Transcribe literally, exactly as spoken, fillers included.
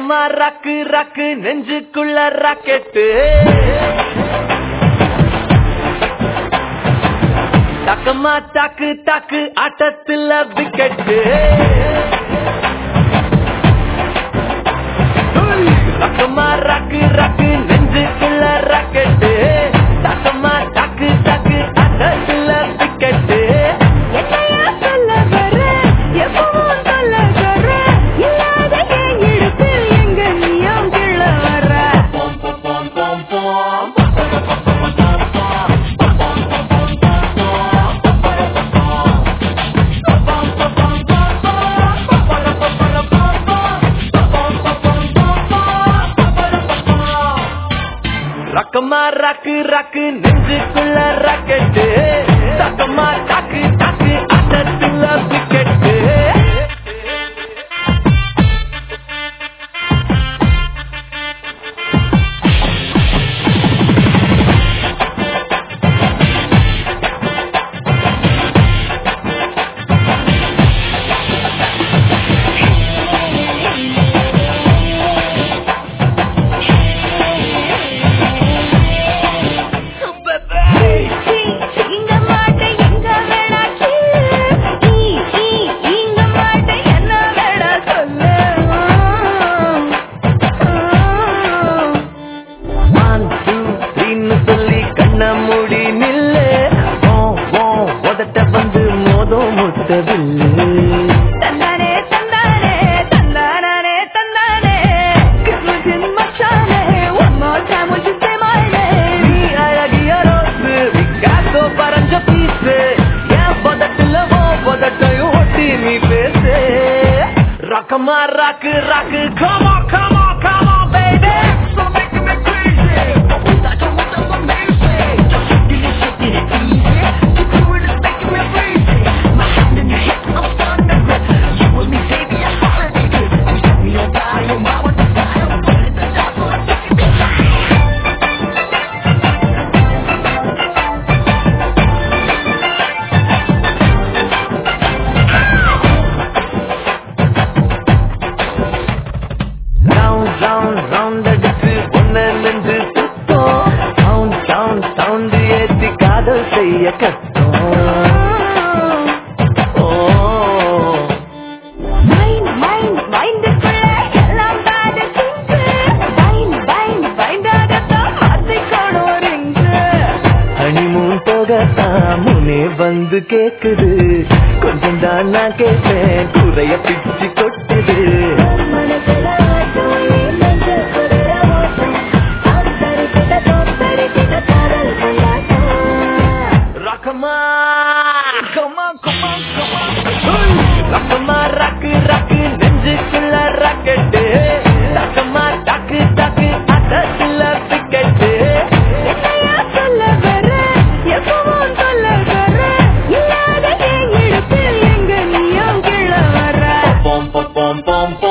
ரக்கமா ரக்கு ரக்கு நெஞ்சுக்குள்ள ராக்கெட்டு டக்கமா டாக்கு டாக்கு ஆட்டத்துல விக்கெட்டு ரக்கமா ரக்கு ரக்கு நெஞ்சுக்குள்ள ராக்கெட்டு டக்கமா டாக்கு டாக்கு ஆட்டத்துல விக்கெட்டு ரக்கமா ரக்கு ரக்கு நெஞ்சுக்குள்ள ராக்கெட்டு டக்கமா டாக்கு டாக்கு ஆட்டத்துல விக்கெட்டு மூடி நில்லு வந்து மோதம் முத்தவில்லை தந்தானே தந்தானே தந்தானே தந்தானே கிறிஸ்மஸின் மச்சானே one more time would you say my name நீ அழகிய ரோஸு விக்காசோ பறஞ்ச பீஸு என் பதட்டுல ஓ பதட்டையும் ஒட்டி நீ பேசு ரக்கமா ராக்கு ராக்கு come on come on come on baby so making me crazy that you want to amazing just shaking it shaking it easy you do it is making me crazy my hand in your hip I'm starting to grip you and me baby a holiday trip you set me on fire my one desire put it in the top so I take it round round round அடிச்சு ஒன்ன நின்று சுத்தம் sound sound sound ஏத்தி காதல் செய்ய கஷ்டம் ஓ mind mind mindக்குள்ள எல்லாம் தாடு சிங்கு bind bind bind ஆகத்தான் மாத்திக்கணும் ரிங்கு ஹனிமூன் போகத்தான் முனே வந்து கேக்குது கொஞ்சம் தான் நான் கேட்டேன் குறைய பிச்சு கொட்டுது ரக்கமா come on come on come on ரக்கமா ரக்கு ரக்கு நெஞ்சுக்குள்ள ராக்கெட்டு டக்கமா டாக்கு டாக்கு ஆட்டத்துல விக்கெட்டு என்னையா சொல்ல வர எப்பவும் சொல்ல வர இல்லாத என் இடுப்பில் எங்க நீயும் கீழ வர பொம் பொம் பொம் பொம்